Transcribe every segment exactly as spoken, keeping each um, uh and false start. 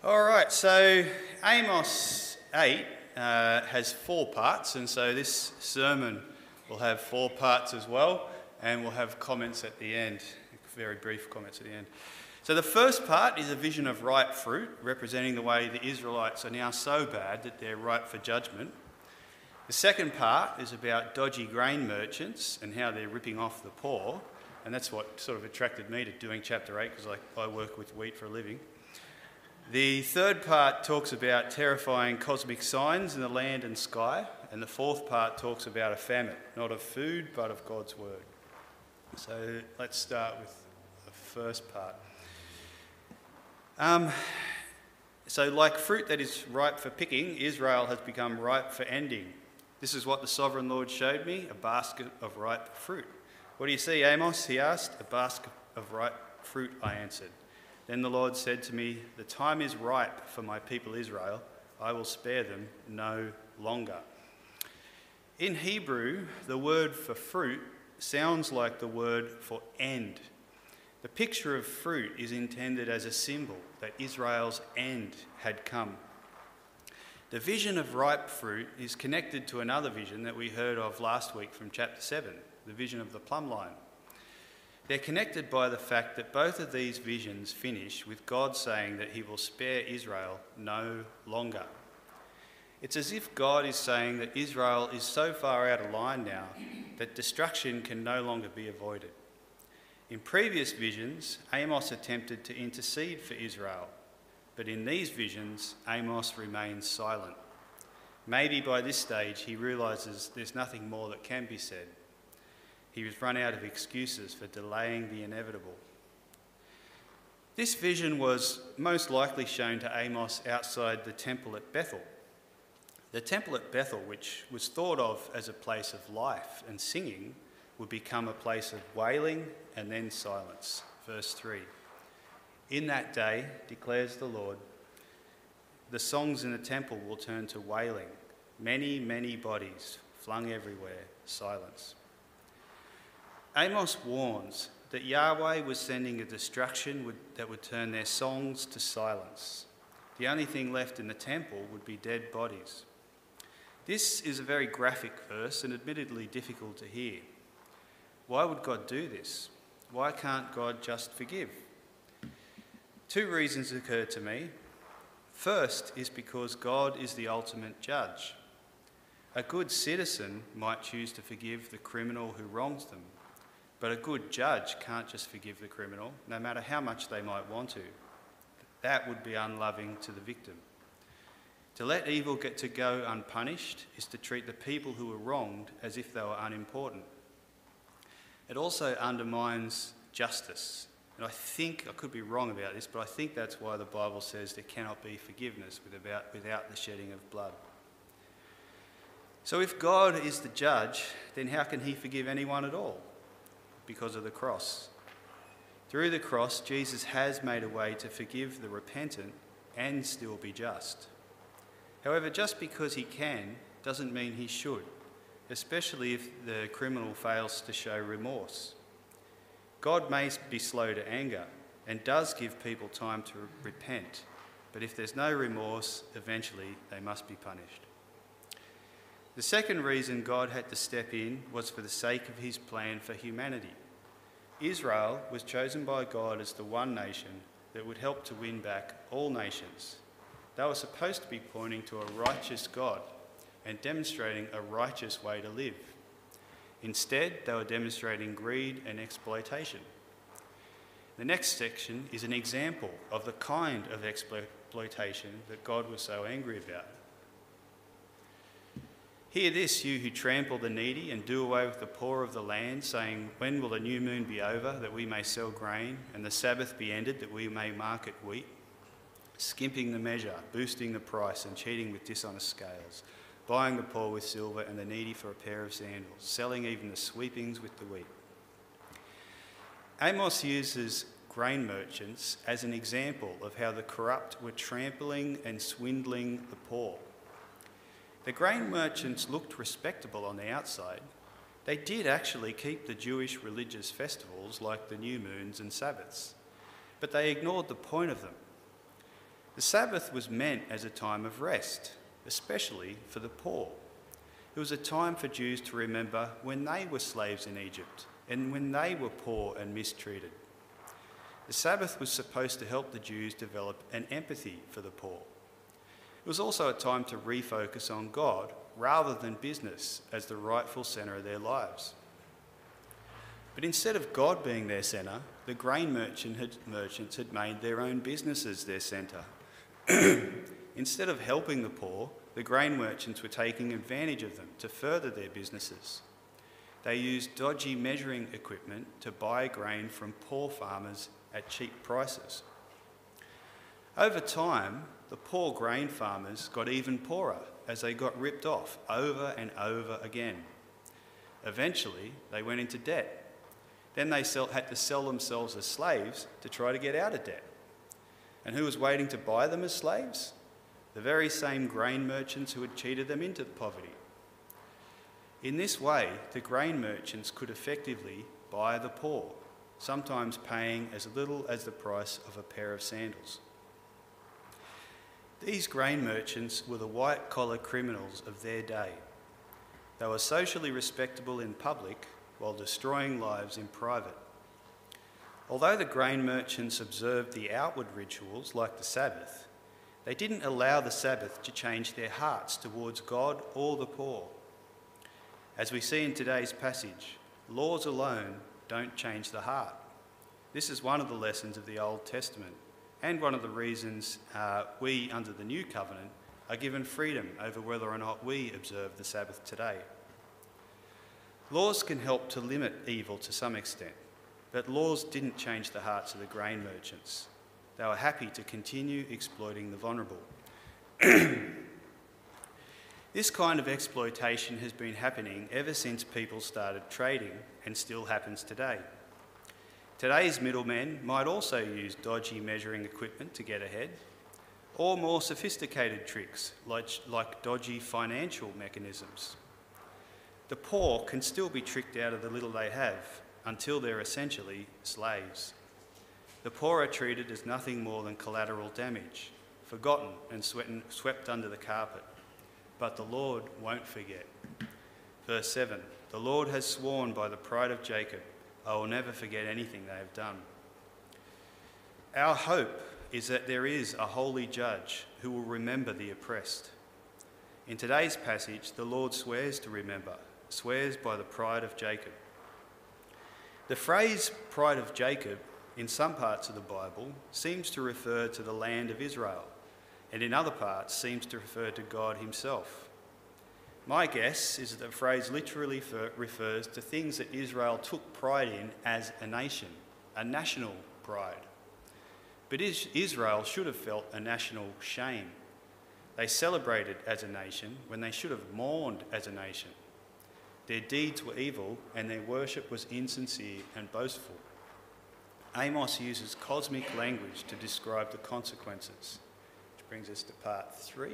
All right, so Amos eight uh, has four parts, and so this sermon will have four parts as well, and we'll have comments at the end, very brief comments at the end. So the first part is a vision of ripe fruit, representing the way the Israelites are now so bad that they're ripe for judgment. The second part is about dodgy grain merchants and how they're ripping off the poor, and that's what sort of attracted me to doing chapter eight, because I, I work with wheat for a living. The third part talks about terrifying cosmic signs in the land and sky, and the fourth part talks about a famine, not of food, but of God's word. So let's start with the first part. Um, so like fruit that is ripe for picking, Israel has become ripe for ending. This is what the sovereign Lord showed me, a basket of ripe fruit. What do you see, Amos? He asked. A basket of ripe fruit, I answered. Then the Lord said to me, the time is ripe for my people Israel. I will spare them no longer. In Hebrew, the word for fruit sounds like the word for end. The picture of fruit is intended as a symbol that Israel's end had come. The vision of ripe fruit is connected to another vision that we heard of last week from chapter seven, the vision of the plumb line. They're connected by the fact that both of these visions finish with God saying that he will spare Israel no longer. It's as if God is saying that Israel is so far out of line now that destruction can no longer be avoided. In previous visions, Amos attempted to intercede for Israel, but in these visions, Amos remains silent. Maybe by this stage he realises there's nothing more that can be said. He was run out of excuses for delaying the inevitable. This vision was most likely shown to Amos outside the temple at Bethel. The temple at Bethel, which was thought of as a place of life and singing, would become a place of wailing and then silence. Verse three. In that day, declares the Lord, the songs in the temple will turn to wailing. Many, many bodies flung everywhere, silence. Amos warns that Yahweh was sending a destruction would, that would turn their songs to silence. The only thing left in the temple would be dead bodies. This is a very graphic verse and admittedly difficult to hear. Why would God do this? Why can't God just forgive? Two reasons occur to me. First is because God is the ultimate judge. A good citizen might choose to forgive the criminal who wrongs them, but a good judge can't just forgive the criminal, no matter how much they might want to. That would be unloving to the victim. To let evil get to go unpunished is to treat the people who were wronged as if they were unimportant. It also undermines justice. And I think, I could be wrong about this, but I think that's why the Bible says there cannot be forgiveness without, without the shedding of blood. So if God is the judge, then how can he forgive anyone at all? Because of the cross. Through the cross, Jesus has made a way to forgive the repentant and still be just. However, just because he can doesn't mean he should, especially if the criminal fails to show remorse. God may be slow to anger and does give people time to repent, but if there's no remorse, eventually they must be punished. The second reason God had to step in was for the sake of his plan for humanity. Israel was chosen by God as the one nation that would help to win back all nations. They were supposed to be pointing to a righteous God and demonstrating a righteous way to live. Instead, they were demonstrating greed and exploitation. The next section is an example of the kind of exploitation that God was so angry about. Hear this, you who trample the needy and do away with the poor of the land, saying, when will the new moon be over, that we may sell grain, and the Sabbath be ended, that we may market wheat? Skimping the measure, boosting the price, and cheating with dishonest scales, buying the poor with silver and the needy for a pair of sandals, selling even the sweepings with the wheat. Amos uses grain merchants as an example of how the corrupt were trampling and swindling the poor. The grain merchants looked respectable on the outside. They did actually keep the Jewish religious festivals like the new moons and Sabbaths, but they ignored the point of them. The Sabbath was meant as a time of rest, especially for the poor. It was a time for Jews to remember when they were slaves in Egypt and when they were poor and mistreated. The Sabbath was supposed to help the Jews develop an empathy for the poor. It was also a time to refocus on God rather than business as the rightful centre of their lives. But instead of God being their centre, the grain merchant had, merchants had made their own businesses their centre. Instead of helping the poor, the grain merchants were taking advantage of them to further their businesses. They used dodgy measuring equipment to buy grain from poor farmers at cheap prices. Over time, the poor grain farmers got even poorer as they got ripped off over and over again. Eventually, they went into debt. Then they sell, had to sell themselves as slaves to try to get out of debt. And who was waiting to buy them as slaves? The very same grain merchants who had cheated them into poverty. In this way, the grain merchants could effectively buy the poor, sometimes paying as little as the price of a pair of sandals. These grain merchants were the white-collar criminals of their day. They were socially respectable in public while destroying lives in private. Although the grain merchants observed the outward rituals like the Sabbath, they didn't allow the Sabbath to change their hearts towards God or the poor. As we see in today's passage, laws alone don't change the heart. This is one of the lessons of the Old Testament and one of the reasons uh, we, under the New Covenant, are given freedom over whether or not we observe the Sabbath today. Laws can help to limit evil to some extent, but laws didn't change the hearts of the grain merchants. They were happy to continue exploiting the vulnerable. This kind of exploitation has been happening ever since people started trading and still happens today. Today's middlemen might also use dodgy measuring equipment to get ahead, or more sophisticated tricks like, like dodgy financial mechanisms. The poor can still be tricked out of the little they have until they're essentially slaves. The poor are treated as nothing more than collateral damage, forgotten and swept under the carpet. But the Lord won't forget. Verse seven, the Lord has sworn by the pride of Jacob, I will never forget anything they have done. Our hope is that there is a holy judge who will remember the oppressed. In today's passage, the Lord swears to remember, swears by the pride of Jacob. The phrase pride of Jacob in some parts of the Bible seems to refer to the land of Israel, and in other parts seems to refer to God himself. My guess is that the phrase literally refers to things that Israel took pride in as a nation, a national pride. But Israel should have felt a national shame. They celebrated as a nation when they should have mourned as a nation. Their deeds were evil and their worship was insincere and boastful. Amos uses cosmic language to describe the consequences. Brings us to part three.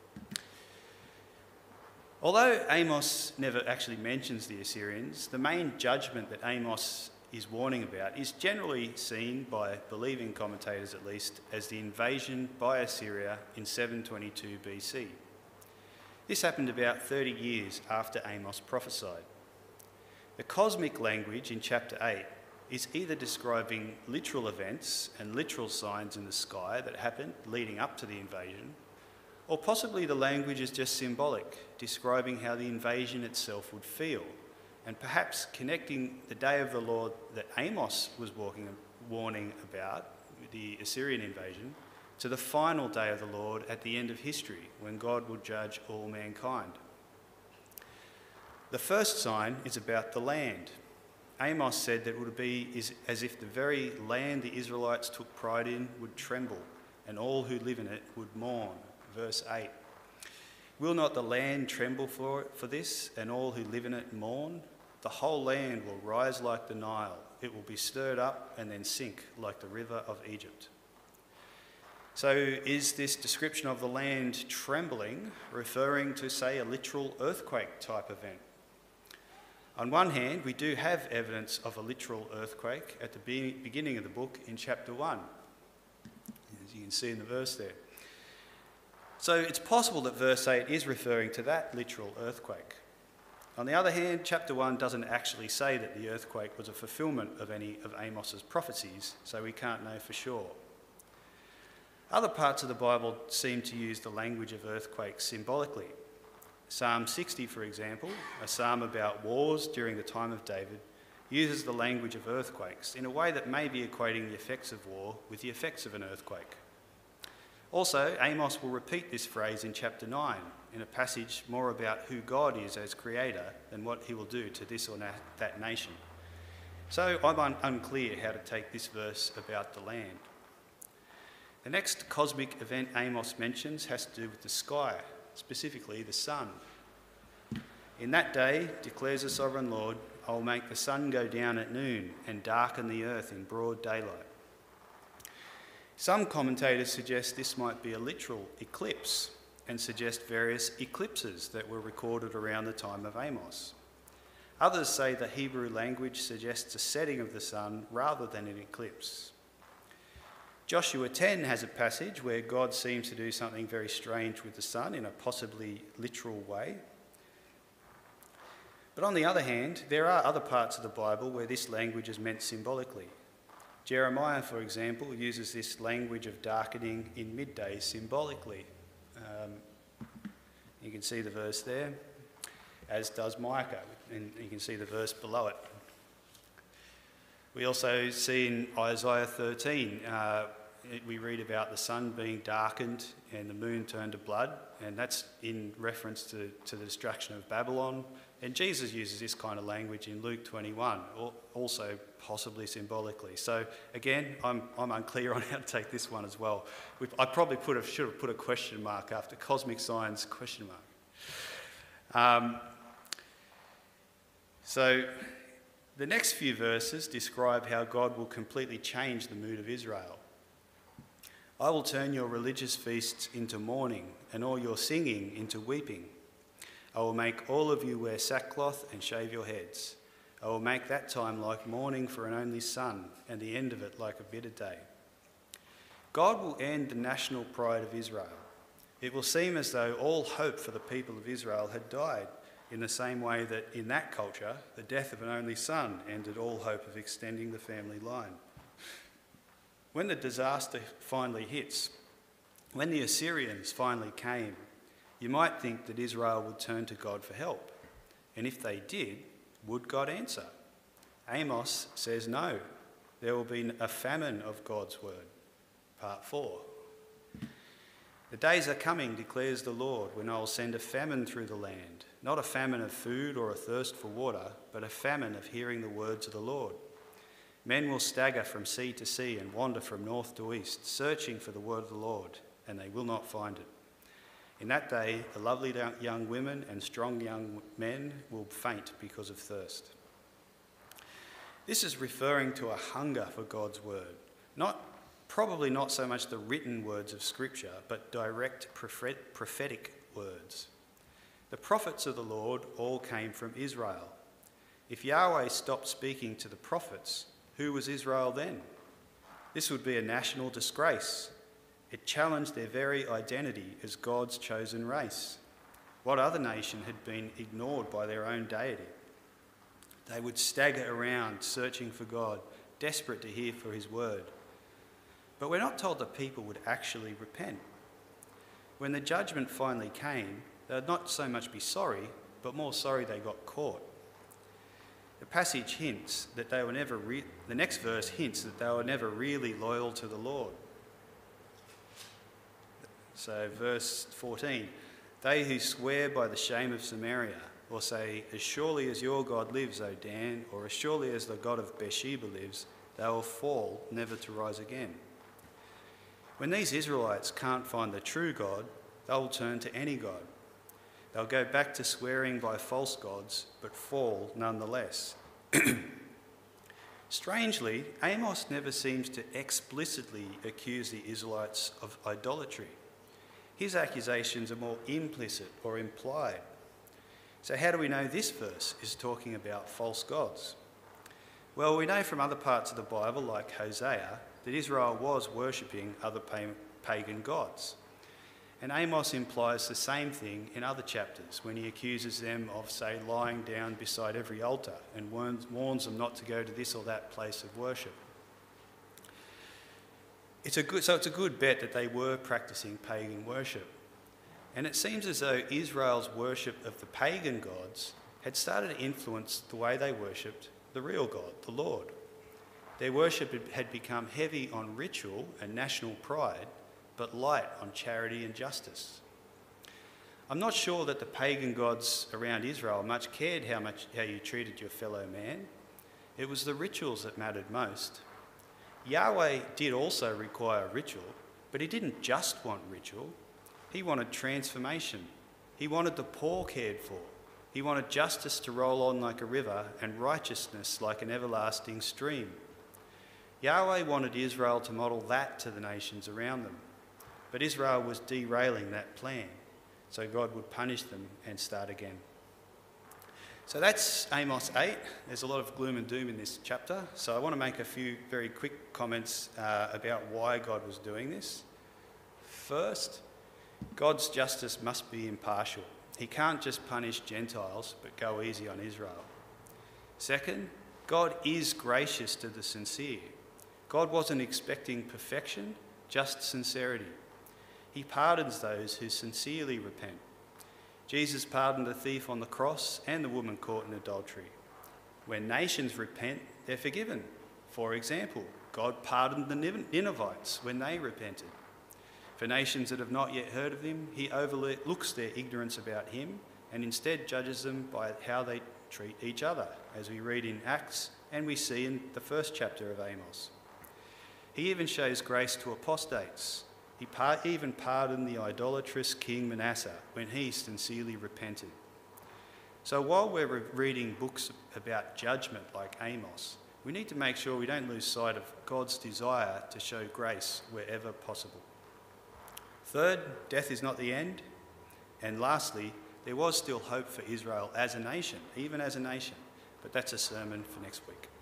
Although Amos never actually mentions the Assyrians, the main judgment that Amos is warning about is generally seen by believing commentators at least as the invasion by Assyria in seven twenty-two B C. This happened about thirty years after Amos prophesied. The cosmic language in chapter eight is either describing literal events and literal signs in the sky that happened leading up to the invasion, or possibly the language is just symbolic, describing how the invasion itself would feel, and perhaps connecting the day of the Lord that Amos was walking, warning about, the Assyrian invasion, to the final day of the Lord at the end of history, when God will judge all mankind. The first sign is about the land. Amos said that it would be as if the very land the Israelites took pride in would tremble, and all who live in it would mourn. Verse eight. Will not the land tremble for, for this, and all who live in it mourn? The whole land will rise like the Nile. It will be stirred up and then sink like the river of Egypt. So is this description of the land trembling referring to, say, a literal earthquake type event? On one hand, we do have evidence of a literal earthquake at the beginning of the book in chapter one, as you can see in the verse there. So it's possible that verse eight is referring to that literal earthquake. On the other hand, chapter one doesn't actually say that the earthquake was a fulfilment of any of Amos's prophecies, so we can't know for sure. Other parts of the Bible seem to use the language of earthquakes symbolically. Psalm sixty, for example, a psalm about wars during the time of David, uses the language of earthquakes in a way that may be equating the effects of war with the effects of an earthquake. Also, Amos will repeat this phrase in chapter nine, in a passage more about who God is as creator than what he will do to this or that nation. So I'm un- unclear how to take this verse about the land. The next cosmic event Amos mentions has to do with the sky, specifically the sun. In that day, declares the sovereign Lord, I will make the sun go down at noon and darken the earth in broad daylight. Some commentators suggest this might be a literal eclipse and suggest various eclipses that were recorded around the time of Amos. Others say the Hebrew language suggests a setting of the sun rather than an eclipse. Joshua ten has a passage where God seems to do something very strange with the sun in a possibly literal way. But on the other hand, there are other parts of the Bible where this language is meant symbolically. Jeremiah, for example, uses this language of darkening in midday symbolically. Um, you can see the verse there, as does Micah, and you can see the verse below it. We also see in Isaiah thirteen, uh, we read about the sun being darkened and the moon turned to blood, and that's in reference to, to the destruction of Babylon. And Jesus uses this kind of language in Luke twenty-one, also possibly symbolically. So again, I'm, I'm unclear on how to take this one as well. We've, I probably put a, should have put a question mark after cosmic signs question mark. Um, so the next few verses describe how God will completely change the mood of Israel. I will turn your religious feasts into mourning and all your singing into weeping. I will make all of you wear sackcloth and shave your heads. I will make that time like mourning for an only son, and the end of it like a bitter day. God will end the national pride of Israel. It will seem as though all hope for the people of Israel had died, in the same way that in that culture, the death of an only son ended all hope of extending the family line. When the disaster finally hits, when the Assyrians finally came, you might think that Israel would turn to God for help. And if they did, would God answer? Amos says no. There will be a famine of God's word. Part four. The days are coming, declares the Lord, when I will send a famine through the land. Not a famine of food or a thirst for water, but a famine of hearing the words of the Lord. Men will stagger from sea to sea and wander from north to east, searching for the word of the Lord, and they will not find it. In that day, the lovely young women and strong young men will faint because of thirst. This is referring to a hunger for God's word, not probably not so much the written words of Scripture, but direct prophetic words. The prophets of the Lord all came from Israel. If Yahweh stopped speaking to the prophets, who was Israel then? This would be a national disgrace. It challenged their very identity as God's chosen race. What other nation had been ignored by their own deity? They would stagger around searching for God, desperate to hear for his word. But we're not told that people would actually repent. When the judgment finally came, they would not so much be sorry, but more sorry they got caught. The passage hints that they were never, re- the next verse hints that they were never really loyal to the Lord. So verse fourteen, they who swear by the shame of Samaria, or say, as surely as your God lives, O Dan, or as surely as the God of Beersheba lives, they will fall, never to rise again. When these Israelites can't find the true God, they'll turn to any God. They'll go back to swearing by false gods, but fall nonetheless. Strangely, Amos never seems to explicitly accuse the Israelites of idolatry. His accusations are more implicit or implied. So how do we know this verse is talking about false gods? Well, we know from other parts of the Bible, like Hosea, that Israel was worshipping other pagan gods. And Amos implies the same thing in other chapters when he accuses them of, say, lying down beside every altar and warns, warns them not to go to this or that place of worship. It's a good, so it's a good bet that they were practicing pagan worship. And it seems as though Israel's worship of the pagan gods had started to influence the way they worshipped the real God, the Lord. Their worship had become heavy on ritual and national pride, but light on charity and justice. I'm not sure that the pagan gods around Israel much cared how much how you treated your fellow man. It was the rituals that mattered most. Yahweh did also require ritual, but he didn't just want ritual. He wanted transformation. He wanted the poor cared for. He wanted justice to roll on like a river and righteousness like an everlasting stream. Yahweh wanted Israel to model that to the nations around them. But Israel was derailing that plan, so God would punish them and start again. So that's Amos eight. There's a lot of gloom and doom in this chapter, so I want to make a few very quick comments uh, about why God was doing this. First, God's justice must be impartial. He can't just punish Gentiles, but go easy on Israel. Second, God is gracious to the sincere. God wasn't expecting perfection, just sincerity. He pardons those who sincerely repent. Jesus pardoned the thief on the cross and the woman caught in adultery. When nations repent, they're forgiven. For example, God pardoned the Ninevites when they repented. For nations that have not yet heard of him, he overlooks their ignorance about him and instead judges them by how they treat each other, as we read in Acts and we see in the first chapter of Amos. He even shows grace to apostates. He par- even pardoned the idolatrous King Manasseh when he sincerely repented. So while we're re- reading books about judgment like Amos, we need to make sure we don't lose sight of God's desire to show grace wherever possible. Third, death is not the end. And lastly, there was still hope for Israel as a nation, even as a nation. But that's a sermon for next week.